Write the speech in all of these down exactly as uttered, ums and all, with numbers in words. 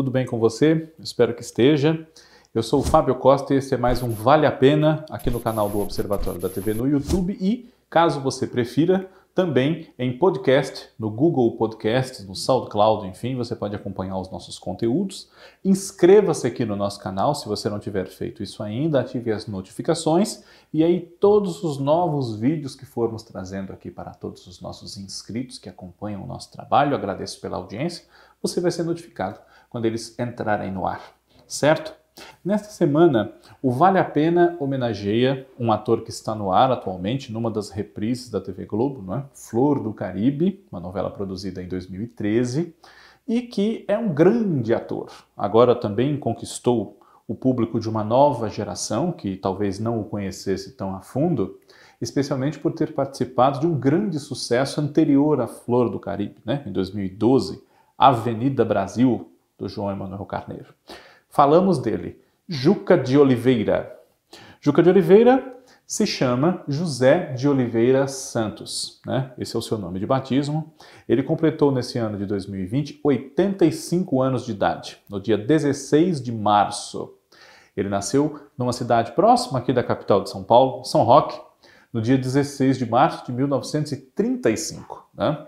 tudo bem com você? Espero que esteja. Eu sou o Fábio Costa e esse é mais um Vale a Pena aqui no canal do Observatório da T V no YouTube e, caso você prefira, também em podcast, no Google Podcasts, no SoundCloud, enfim, você pode acompanhar os nossos conteúdos. Inscreva-se aqui no nosso canal se você não tiver feito isso ainda, ative as notificações e aí todos os novos vídeos que formos trazendo aqui para todos os nossos inscritos que acompanham o nosso trabalho, agradeço pela audiência, você vai ser notificado quando eles entrarem no ar, certo? Nesta semana, o Vale a Pena homenageia um ator que está no ar atualmente numa das reprises da T V Globo, não é? Flor do Caribe, uma novela produzida em dois mil e treze, e que é um grande ator. Agora também conquistou o público de uma nova geração, que talvez não o conhecesse tão a fundo, especialmente por ter participado de um grande sucesso anterior à Flor do Caribe, né? Em dois mil e doze, Avenida Brasil, do João Emanuel Carneiro. Falamos dele, Juca de Oliveira. Juca de Oliveira se chama José de Oliveira Santos, né? Esse é o seu nome de batismo. Ele completou nesse ano de dois mil e vinte oitenta e cinco anos de idade, no dia dezesseis de março. Ele nasceu numa cidade próxima aqui da capital de São Paulo, São Roque, no dia dezesseis de março de mil novecentos e trinta e cinco, né?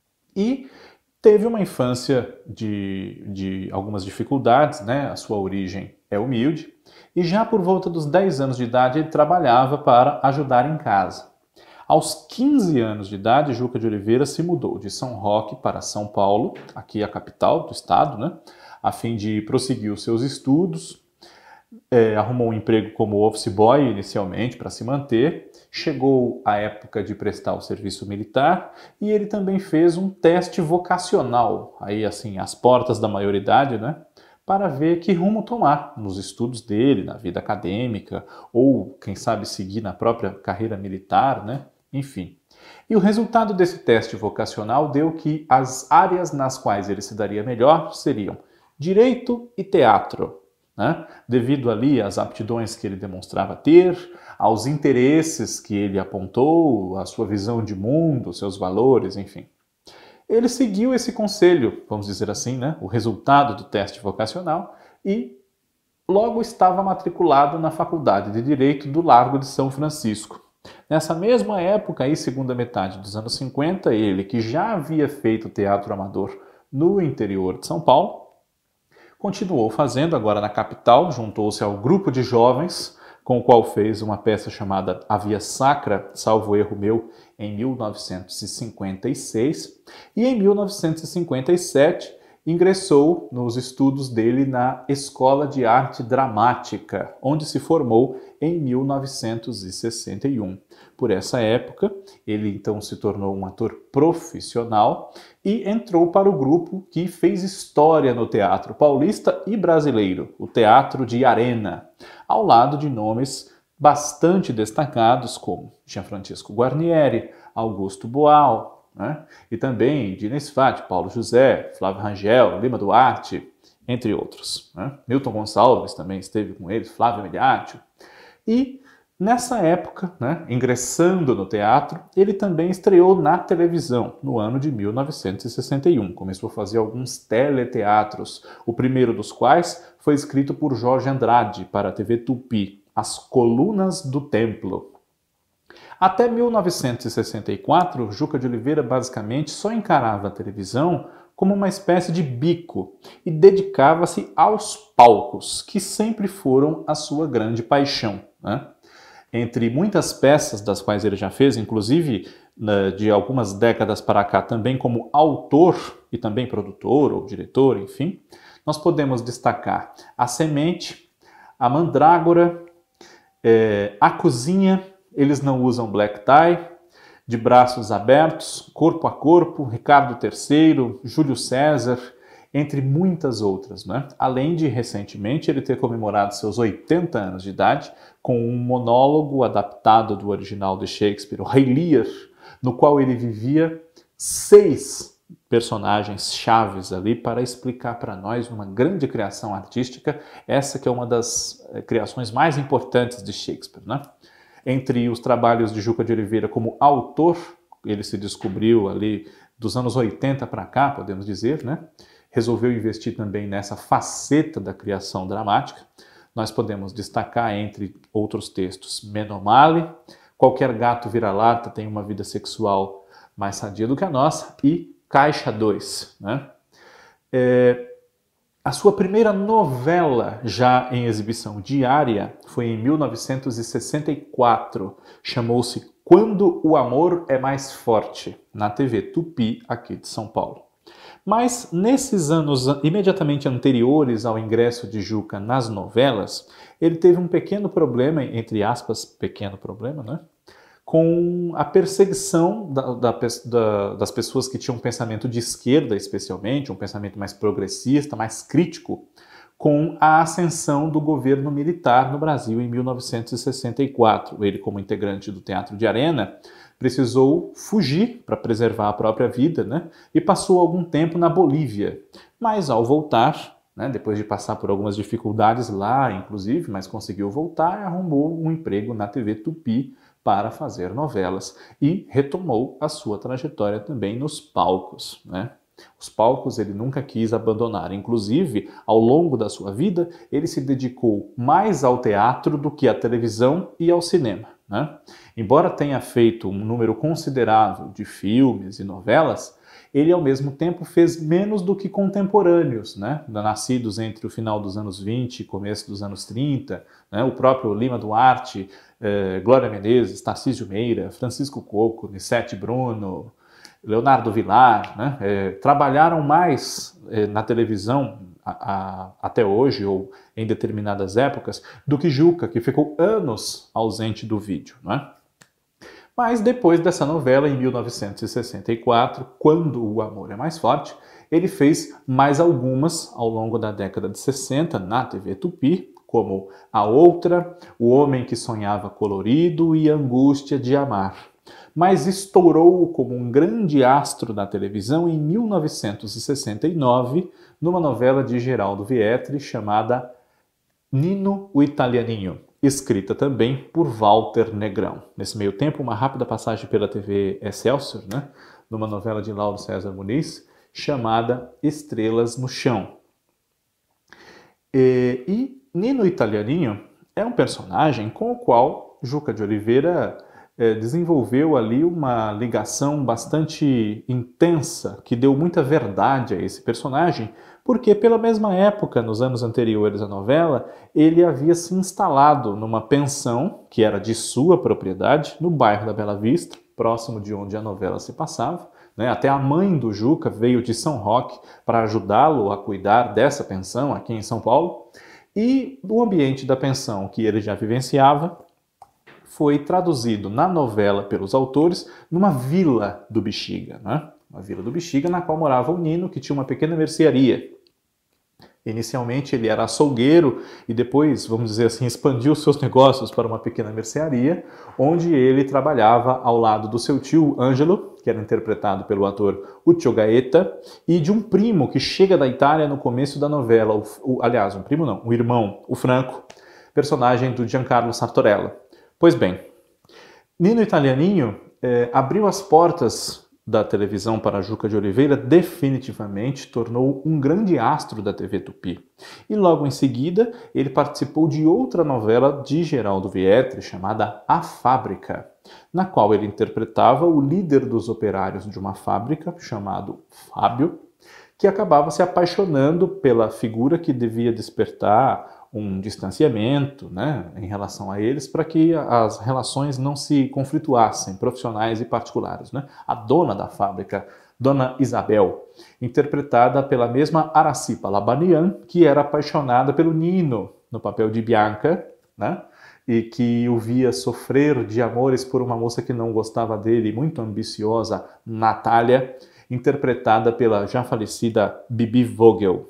E teve uma infância de, de algumas dificuldades, né? A sua origem é humilde, e já por volta dos dez anos de idade ele trabalhava para ajudar em casa. Aos quinze anos de idade, Juca de Oliveira se mudou de São Roque para São Paulo, aqui a capital do estado, né? A fim de prosseguir os seus estudos. É, arrumou um emprego como office boy inicialmente para se manter, chegou a época de prestar o serviço militar e ele também fez um teste vocacional, aí assim, às portas da maioridade, né, para ver que rumo tomar nos estudos dele, na vida acadêmica, ou quem sabe seguir na própria carreira militar, né, enfim. E o resultado desse teste vocacional deu que as áreas nas quais ele se daria melhor seriam direito e teatro. Né? Devido ali às aptidões que ele demonstrava ter, aos interesses que ele apontou, a sua visão de mundo, seus valores, enfim. Ele seguiu esse conselho, vamos dizer assim, né? O resultado do teste vocacional e logo estava matriculado na Faculdade de Direito do Largo de São Francisco. Nessa mesma época, aí, segunda metade dos anos cinquenta, ele, que já havia feito teatro amador no interior de São Paulo, continuou fazendo, agora na capital, juntou-se ao grupo de jovens, com o qual fez uma peça chamada A Via Sacra, salvo erro meu, em mil novecentos e cinquenta e seis, e em mil novecentos e cinquenta e sete ingressou nos estudos dele na Escola de Arte Dramática, onde se formou em mil novecentos e sessenta e um. Por essa época, ele então se tornou um ator profissional e entrou para o grupo que fez história no teatro paulista e brasileiro, o Teatro de Arena, ao lado de nomes bastante destacados como Gianfrancesco Guarnieri, Augusto Boal, né? E também Dina Sfat, Paulo José, Flávio Rangel, Lima Duarte, entre outros. Né? Milton Gonçalves também esteve com eles, Flávio Miliaccio. E nessa época, né, ingressando no teatro, ele também estreou na televisão, no ano de mil novecentos e sessenta e um. Começou a fazer alguns teleteatros, o primeiro dos quais foi escrito por Jorge Andrade para a T V Tupi, As Colunas do Templo. Até mil novecentos e sessenta e quatro, Juca de Oliveira basicamente só encarava a televisão como uma espécie de bico e dedicava-se aos palcos, que sempre foram a sua grande paixão, né? Entre muitas peças das quais ele já fez, inclusive de algumas décadas para cá também como autor e também produtor ou diretor, enfim, nós podemos destacar A Semente, A Mandrágora, é, A Cozinha, Eles Não Usam Black Tie, De Braços Abertos, Corpo a Corpo, Ricardo terceiro, Júlio César, entre muitas outras, né? Além de, recentemente, ele ter comemorado seus oitenta anos de idade com um monólogo adaptado do original de Shakespeare, o Rei Lear, no qual ele vivia seis personagens chaves ali para explicar para nós uma grande criação artística, essa que é uma das criações mais importantes de Shakespeare, né? Entre os trabalhos de Juca de Oliveira como autor, ele se descobriu ali dos anos oitenta para cá, podemos dizer, né? resolveu investir também nessa faceta da criação dramática. Nós podemos destacar, entre outros textos, Menomale, Qualquer Gato Vira-Lata Tem uma Vida Sexual Mais Sadia do que a Nossa e Caixa dois. Né? É, a sua primeira novela já em exibição diária foi em mil novecentos e sessenta e quatro, chamou-se Quando o Amor é Mais Forte, na T V Tupi, aqui de São Paulo. Mas nesses anos imediatamente anteriores ao ingresso de Juca nas novelas, ele teve um pequeno problema, entre aspas, pequeno problema, né? Com a perseguição da, da, da, das pessoas que tinham um pensamento de esquerda, especialmente, um pensamento mais progressista, mais crítico, com a ascensão do governo militar no Brasil em mil novecentos e sessenta e quatro. Ele, como integrante do Teatro de Arena, precisou fugir para preservar a própria vida, né? E passou algum tempo na Bolívia. Mas ao voltar, né, depois de passar por algumas dificuldades lá, inclusive, mas conseguiu voltar e arrumou um emprego na T V Tupi para fazer novelas e retomou a sua trajetória também nos palcos, né? Os palcos ele nunca quis abandonar. Inclusive, ao longo da sua vida, ele se dedicou mais ao teatro do que à televisão e ao cinema, né? Embora tenha feito um número considerável de filmes e novelas, ele ao mesmo tempo fez menos do que contemporâneos, né? Nascidos entre o final dos anos vinte e começo dos anos trinta, né? O próprio Lima Duarte, eh, Glória Menezes, Tarcísio Meira, Francisco Coco, Nissete Bruno, Leonardo Vilar, né? eh, trabalharam mais eh, na televisão a, a, até hoje, ou em determinadas épocas, do que Juca, que ficou anos ausente do vídeo, né? Mas depois dessa novela, em mil novecentos e sessenta e quatro, Quando o Amor é Mais Forte, ele fez mais algumas ao longo da década de sessenta na T V Tupi, como A Outra, O Homem que Sonhava Colorido e Angústia de Amar. Mas estourou como um grande astro da televisão em mil novecentos e sessenta e nove, numa novela de Geraldo Vietri chamada Nino o Italianinho, escrita também por Walter Negrão. Nesse meio tempo, uma rápida passagem pela T V Excelsior, né, numa novela de Lauro César Muniz, chamada Estrelas no Chão. E, e Nino o Italianinho é um personagem com o qual Juca de Oliveira é, desenvolveu ali uma ligação bastante intensa, que deu muita verdade a esse personagem, porque pela mesma época, nos anos anteriores à novela, ele havia se instalado numa pensão, que era de sua propriedade, no bairro da Bela Vista, próximo de onde a novela se passava, né? Até a mãe do Juca veio de São Roque para ajudá-lo a cuidar dessa pensão aqui em São Paulo, e o ambiente da pensão que ele já vivenciava foi traduzido na novela pelos autores numa vila do Bexiga, né? Uma vila do Bexiga na qual morava o Nino, que tinha uma pequena mercearia. Inicialmente ele era açougueiro e depois, vamos dizer assim, expandiu seus negócios para uma pequena mercearia, onde ele trabalhava ao lado do seu tio Ângelo, que era interpretado pelo ator Uccio Gaeta, e de um primo que chega da Itália no começo da novela, o, o, aliás, um primo não, um irmão, o Franco, personagem do Giancarlo Sartorella. Pois bem, Nino Italianinho eh, abriu as portas da televisão para Juca de Oliveira, definitivamente tornou um grande astro da T V Tupi. E logo em seguida, ele participou de outra novela de Geraldo Vietri, chamada A Fábrica, na qual ele interpretava o líder dos operários de uma fábrica, chamado Fábio, que acabava se apaixonando pela figura que devia despertar um distanciamento, né, em relação a eles, para que as relações não se conflituassem, profissionais e particulares, né? A dona da fábrica, Dona Isabel, interpretada pela mesma Aracipa Labanian, que era apaixonada pelo Nino, no papel de Bianca, né? E que o via sofrer de amores por uma moça que não gostava dele, muito ambiciosa, Natália, interpretada pela já falecida Bibi Vogel.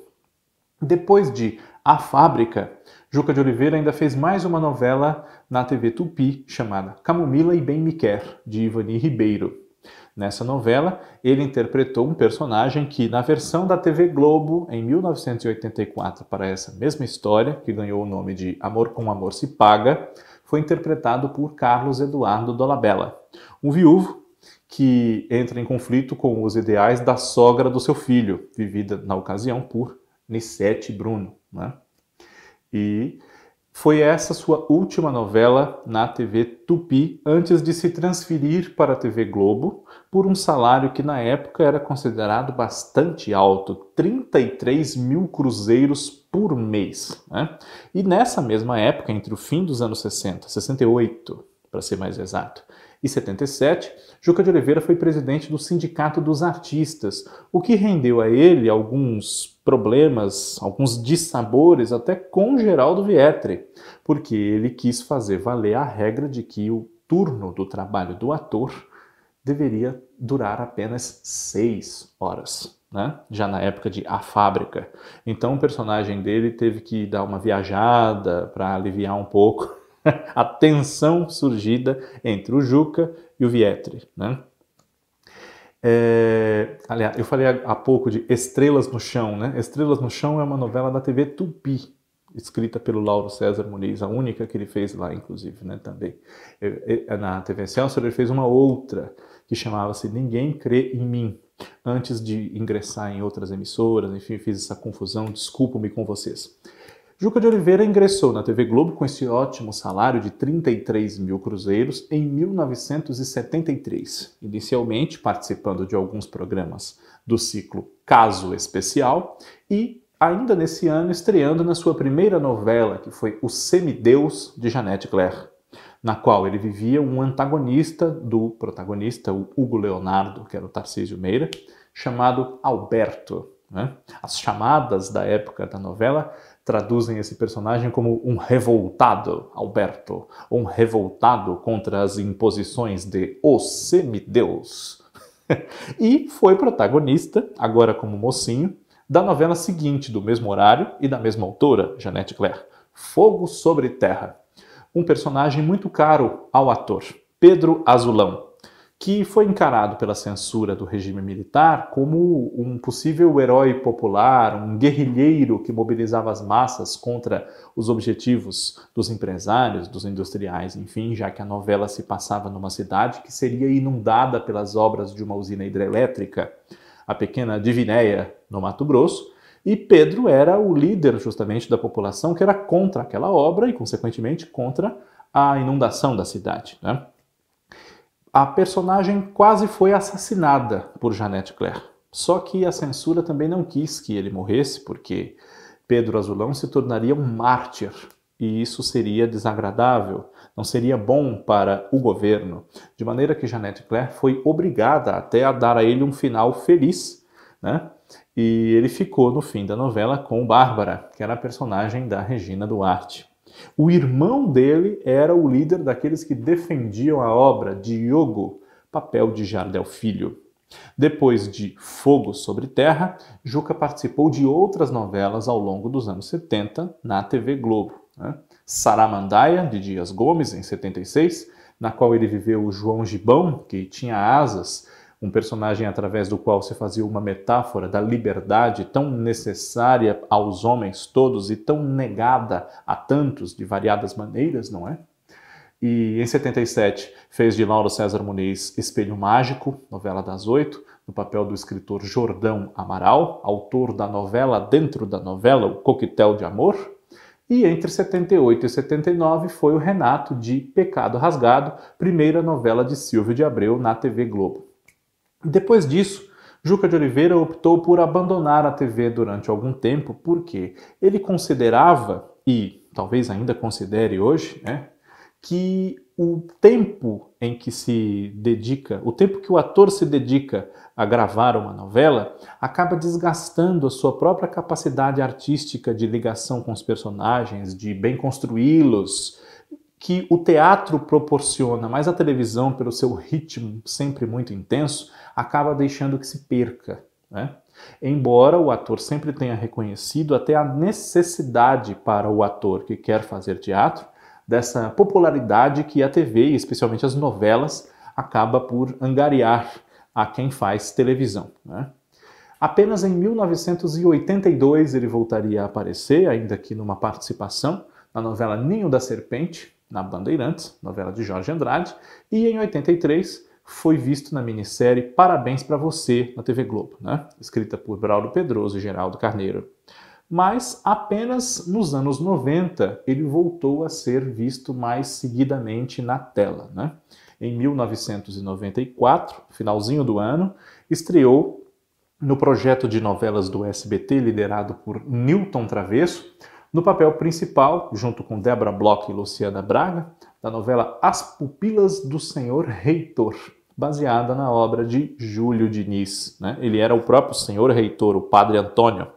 Depois de A Fábrica, Juca de Oliveira ainda fez mais uma novela na T V Tupi, chamada Camomila e Bem Me Quer, de Ivani Ribeiro. Nessa novela, ele interpretou um personagem que, na versão da T V Globo, em mil novecentos e oitenta e quatro, para essa mesma história, que ganhou o nome de Amor com Amor se Paga, foi interpretado por Carlos Eduardo Dolabella, um viúvo que entra em conflito com os ideais da sogra do seu filho, vivida na ocasião por Nissete Bruno, né? E foi essa sua última novela na T V Tupi, antes de se transferir para a T V Globo, por um salário que na época era considerado bastante alto, trinta e três mil cruzeiros por mês, né? E nessa mesma época, entre o fim dos anos sessenta, sessenta e oito, para ser mais exato, e setenta e sete, Juca de Oliveira foi presidente do Sindicato dos Artistas, o que rendeu a ele alguns problemas, alguns dissabores até com Geraldo Vietri, porque ele quis fazer valer a regra de que o turno do trabalho do ator deveria durar apenas seis horas, né? Já na época de A Fábrica. Então o personagem dele teve que dar uma viajada para aliviar um pouco a tensão surgida entre o Juca e o Vietri, né? É, aliás, eu falei há pouco de Estrelas no Chão, né? Estrelas no Chão é uma novela da T V Tupi, escrita pelo Lauro César Muniz, a única que ele fez lá, inclusive, né, também. Na T V Excelsior ele fez uma outra, que chamava-se Ninguém Crê em Mim, antes de ingressar em outras emissoras, enfim, fiz essa confusão, desculpo-me com vocês. Juca de Oliveira ingressou na T V Globo com esse ótimo salário de trinta e três mil cruzeiros em mil novecentos e setenta e três, inicialmente participando de alguns programas do ciclo Caso Especial e, ainda nesse ano, estreando na sua primeira novela, que foi O Semideus, de Janete Claire, na qual ele vivia um antagonista do protagonista, o Hugo Leonardo, que era o Tarcísio Meira, chamado Alberto, né? As chamadas da época da novela traduzem esse personagem como um revoltado Alberto, um revoltado contra as imposições de O Semideus. E foi protagonista, agora como mocinho, da novela seguinte, do mesmo horário e da mesma autora, Janete Claire, Fogo sobre Terra. Um personagem muito caro ao ator, Pedro Azulão, que foi encarado pela censura do regime militar como um possível herói popular, um guerrilheiro que mobilizava as massas contra os objetivos dos empresários, dos industriais, enfim, já que a novela se passava numa cidade que seria inundada pelas obras de uma usina hidrelétrica, a pequena Divinéia, no Mato Grosso, e Pedro era o líder justamente da população que era contra aquela obra e, consequentemente, contra a inundação da cidade, né? A personagem quase foi assassinada por Janete Claire. Só que a censura também não quis que ele morresse, porque Pedro Azulão se tornaria um mártir. E isso seria desagradável, não seria bom para o governo. De maneira que Janete Claire foi obrigada até a dar a ele um final feliz, né? E ele ficou no fim da novela com Bárbara, que era a personagem da Regina Duarte. O irmão dele era o líder daqueles que defendiam a obra, Diogo, papel de Jardel Filho. Depois de Fogo sobre Terra, Juca participou de outras novelas ao longo dos anos setenta na T V Globo, né? Saramandaia, de Dias Gomes, em setenta e seis, na qual ele viveu o João Gibão, que tinha asas, um personagem através do qual se fazia uma metáfora da liberdade tão necessária aos homens todos e tão negada a tantos de variadas maneiras, não é? E em setenta e sete fez de Lauro César Muniz Espelho Mágico, novela das oito, no papel do escritor Jordão Amaral, autor da novela dentro da novela, O Coquetel de Amor. E entre setenta e oito e setenta e nove foi o Renato de Pecado Rasgado, primeira novela de Silvio de Abreu na T V Globo. Depois disso, Juca de Oliveira optou por abandonar a T V durante algum tempo, porque ele considerava, e talvez ainda considere hoje, né, que o tempo em que se dedica, o tempo que o ator se dedica a gravar uma novela, acaba desgastando a sua própria capacidade artística de ligação com os personagens, de bem construí-los, que o teatro proporciona, mas a televisão, pelo seu ritmo sempre muito intenso, acaba deixando que se perca, né? Embora o ator sempre tenha reconhecido até a necessidade para o ator que quer fazer teatro, dessa popularidade que a T V, e especialmente as novelas, acaba por angariar a quem faz televisão, né? Apenas em mil novecentos e oitenta e dois ele voltaria a aparecer, ainda que numa participação, na novela Ninho da Serpente, na Bandeirantes, novela de Jorge Andrade, e em oitenta e três foi visto na minissérie Parabéns para Você, na T V Globo, né? Escrita por Braulio Pedroso e Geraldo Carneiro. Mas apenas nos anos noventa ele voltou a ser visto mais seguidamente na tela, né? Em mil novecentos e noventa e quatro, finalzinho do ano, estreou no projeto de novelas do S B T liderado por Newton Travesso, no papel principal, junto com Débora Bloch e Luciana Braga, da novela As Pupilas do Senhor Reitor, baseada na obra de Júlio Diniz, né? Ele era o próprio Senhor Reitor, o Padre Antônio.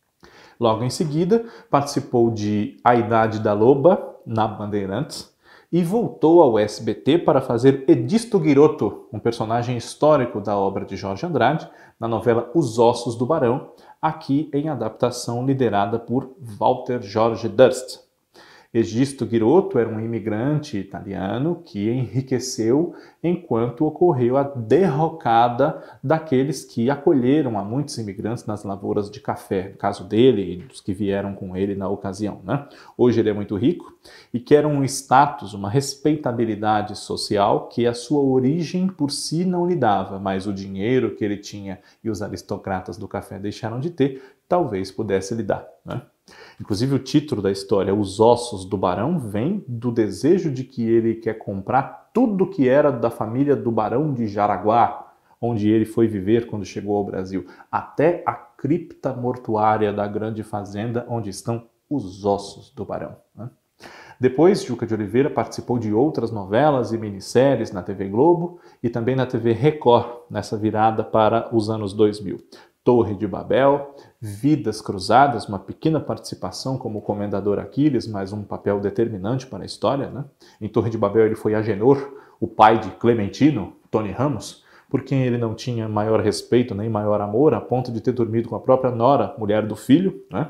Logo em seguida, participou de A Idade da Loba, na Bandeirantes, e voltou ao S B T para fazer Edisto Guiroto, um personagem histórico da obra de Jorge Andrade, na novela Os Ossos do Barão, aqui em adaptação liderada por Walter Jorge Durst. Egisto Guiroto era um imigrante italiano que enriqueceu enquanto ocorreu a derrocada daqueles que acolheram a muitos imigrantes nas lavouras de café, no caso dele e dos que vieram com ele na ocasião, né? Hoje ele é muito rico e quer um status, uma respeitabilidade social que a sua origem por si não lhe dava, mas o dinheiro que ele tinha e os aristocratas do café deixaram de ter, talvez pudesse lhe dar, né? Inclusive o título da história, Os Ossos do Barão, vem do desejo de que ele quer comprar tudo que era da família do Barão de Jaraguá, onde ele foi viver quando chegou ao Brasil, até a cripta mortuária da grande fazenda onde estão os ossos do Barão, né? Depois, Juca de Oliveira participou de outras novelas e minisséries na T V Globo e também na T V Record, nessa virada para os anos dois mil. Torre de Babel, Vidas Cruzadas, uma pequena participação como Comendador Aquiles, mas um papel determinante para a história, né? Em Torre de Babel ele foi Agenor, o pai de Clementino, Tony Ramos, por quem ele não tinha maior respeito nem maior amor, a ponto de ter dormido com a própria nora, mulher do filho, né?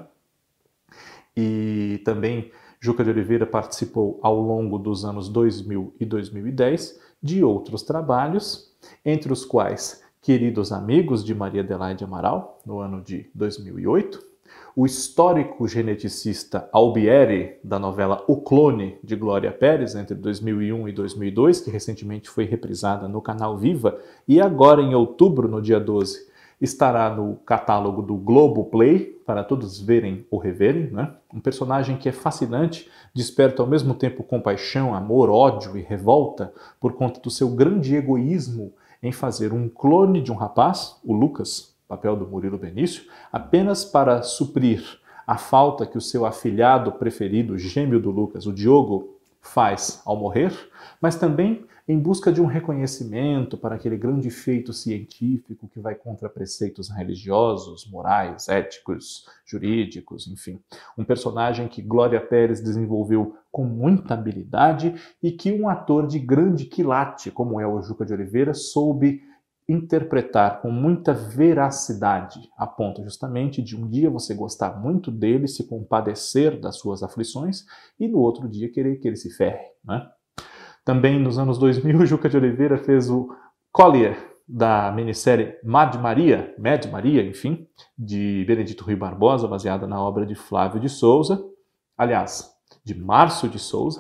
E também Juca de Oliveira participou ao longo dos anos dois mil e dois mil e dez de outros trabalhos, entre os quais Queridos Amigos, de Maria Adelaide Amaral, no ano de dois mil e oito, o histórico geneticista Albieri, da novela O Clone, de Glória Pérez, entre dois mil e um e dois mil e dois, que recentemente foi reprisada no canal Viva, e agora em outubro, no dia doze, estará no catálogo do Globoplay, para todos verem ou reverem, né? Um personagem que é fascinante, desperta ao mesmo tempo compaixão, amor, ódio e revolta, por conta do seu grande egoísmo em fazer um clone de um rapaz, o Lucas, papel do Murilo Benício, apenas para suprir a falta que o seu afilhado preferido, gêmeo do Lucas, o Diogo, faz ao morrer, mas também em busca de um reconhecimento para aquele grande feito científico que vai contra preceitos religiosos, morais, éticos, jurídicos, enfim. Um personagem que Glória Pérez desenvolveu com muita habilidade e que um ator de grande quilate, como é o Juca de Oliveira, soube interpretar com muita veracidade, a ponto justamente de um dia você gostar muito dele, se compadecer das suas aflições e no outro dia querer que ele se ferre, né? Também nos anos dois mil, Juca de Oliveira fez o Collier, da minissérie Mad Maria, Mad Maria, enfim, de Benedito Rui Barbosa, baseada na obra de Flávio de Souza, aliás, de Márcio de Souza.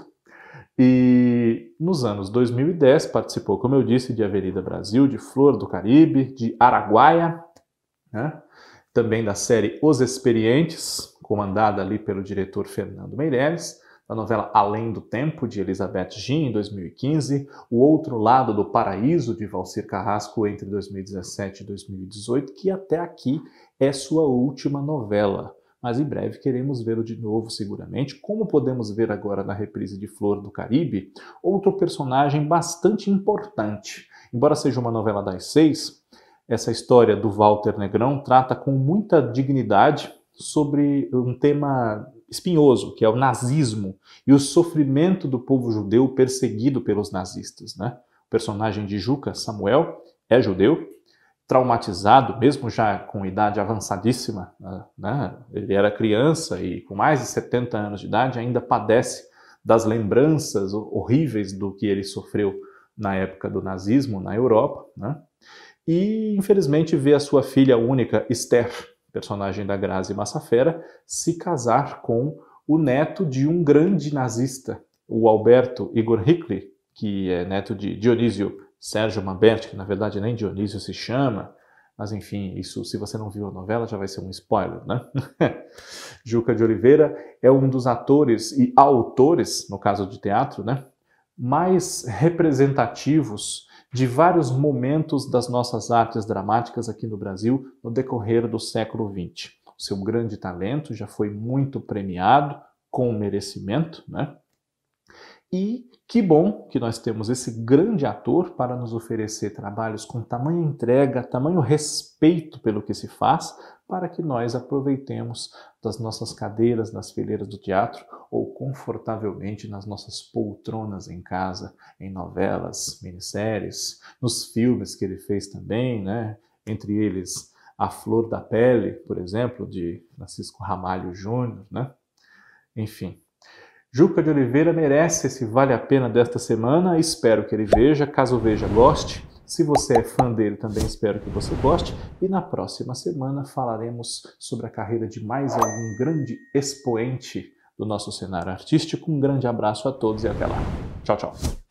E nos anos dois mil e dez participou, como eu disse, de Avenida Brasil, de Flor do Caribe, de Araguaia, né? Também da série Os Experientes, comandada ali pelo diretor Fernando Meirelles, da novela Além do Tempo, de Elizabeth Gin, em dois mil e quinze, O Outro Lado do Paraíso, de Valcir Carrasco, entre dois mil e dezessete e dois mil e dezoito, que até aqui é sua última novela. Mas em breve queremos vê-lo de novo, seguramente, como podemos ver agora na reprise de Flor do Caribe, outro personagem bastante importante. Embora seja uma novela das seis, essa história do Walter Negrão trata com muita dignidade sobre um tema espinhoso, que é o nazismo e o sofrimento do povo judeu perseguido pelos nazistas, né? O personagem de Juca, Samuel, é judeu, traumatizado, mesmo já com idade avançadíssima, né? Ele era criança e com mais de setenta anos de idade ainda padece das lembranças horríveis do que ele sofreu na época do nazismo na Europa, né? E infelizmente vê a sua filha única, Esther, personagem da Grazi Massafera, se casar com o neto de um grande nazista, o Alberto Igor Hickler, que é neto de Dionísio Sérgio Manberti, que na verdade nem Dionísio se chama, mas enfim, isso se você não viu a novela já vai ser um spoiler, né? Juca de Oliveira é um dos atores e autores, no caso de teatro, né, mais representativos de vários momentos das nossas artes dramáticas aqui no Brasil no decorrer do século vinte. O seu grande talento já foi muito premiado, com merecimento, né? E que bom que nós temos esse grande ator para nos oferecer trabalhos com tamanha entrega, tamanho respeito pelo que se faz, para que nós aproveitemos das nossas cadeiras nas fileiras do teatro ou confortavelmente nas nossas poltronas em casa, em novelas, minisséries, nos filmes que ele fez também, né? Entre eles A Flor da Pele, por exemplo, de Francisco Ramalho Júnior, né? Enfim. Juca de Oliveira merece esse Vale a Pena desta semana, espero que ele veja, caso veja, goste. Se você é fã dele, também espero que você goste. E na próxima semana falaremos sobre a carreira de mais algum grande expoente do nosso cenário artístico. Um grande abraço a todos e até lá. Tchau, tchau.